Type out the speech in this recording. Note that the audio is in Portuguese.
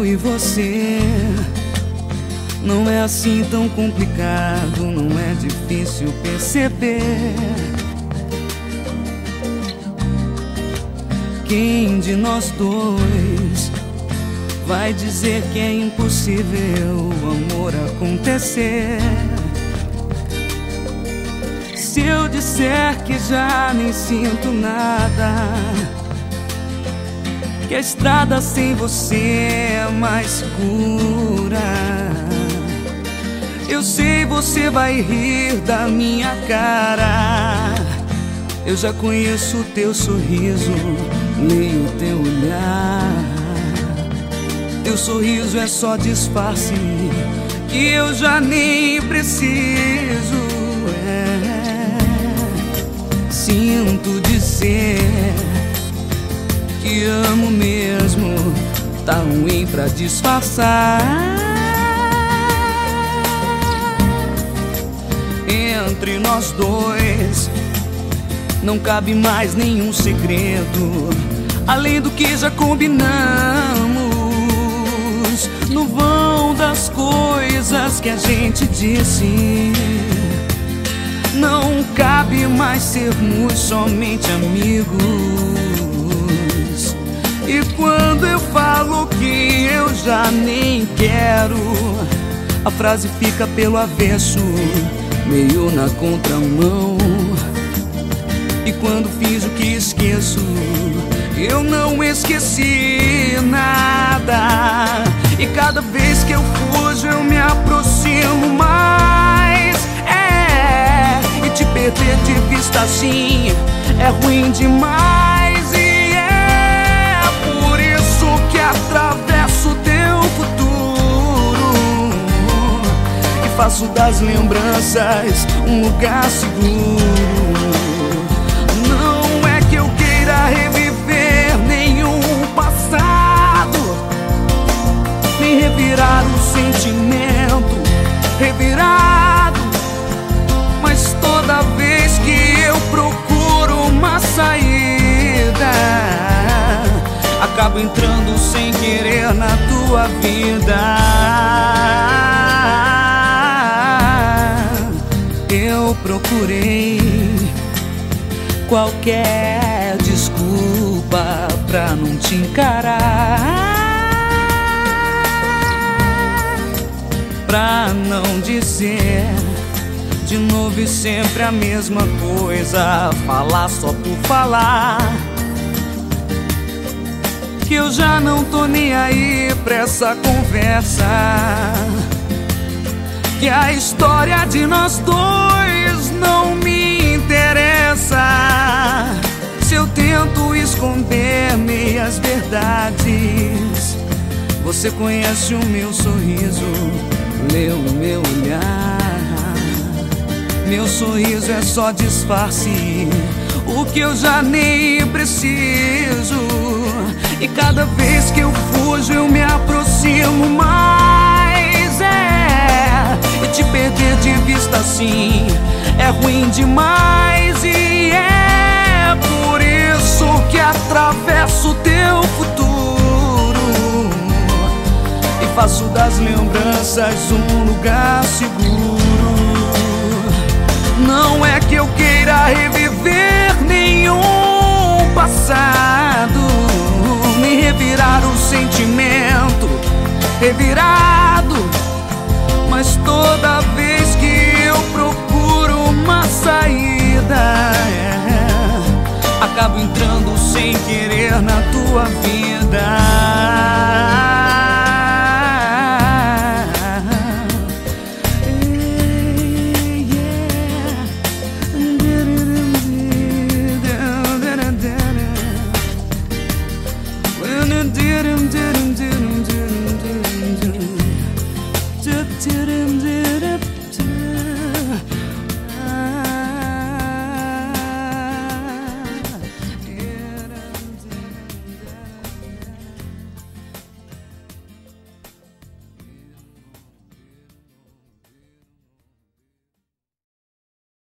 e você. Não é assim tão complicado, não é difícil perceber. Quem de nós dois vai dizer que é impossível o amor acontecer? Se eu disser que já nem sinto nada, que a estrada sem você é mais segura, eu sei você vai rir da minha cara. Eu já conheço o teu sorriso, leio o teu olhar. Teu sorriso é só disfarce que eu já nem preciso. Sinto dizer que amo mesmo, tá ruim pra disfarçar. Entre nós dois não cabe mais nenhum segredo, além do que já combinamos. No vão das coisas que a gente disse, não cabe mais sermos somente amigos. E quando eu falo que eu já nem quero, a frase fica pelo avesso, meio na contramão. E quando fiz o que esqueço, eu não esqueci nada. E cada vez que eu fujo eu me aproximo mais. E te perder de vista assim é ruim demais. E é por isso que atravesso teu futuro e faço das lembranças um lugar seguro. Não é que eu queira reviver nenhum passado, nem revirar um sentimento revirado, mas toda vez que eu procuro uma saída, acabo entrando sem querer na tua vida. Eu procurei qualquer desculpa pra não te encarar, pra não dizer de novo e sempre a mesma coisa, falar só por falar, que eu já não tô nem aí pra essa conversa, que a história de nós dois não me interessa. Se eu tento esconder meias verdades, você conhece o meu sorriso, lê o meu olhar. Meu sorriso é só disfarce, o que eu já nem preciso. E cada vez que eu fujo eu me aproximo mais. E te perder de vista assim é ruim demais. E é por isso que atravesso teu futuro e faço das lembranças um lugar seguro. Não é que eu queira reviver nenhum passado, nem revirar o sentimento revirado, mas toda vez que eu procuro uma saída, acabo entrando sem querer na tua vida.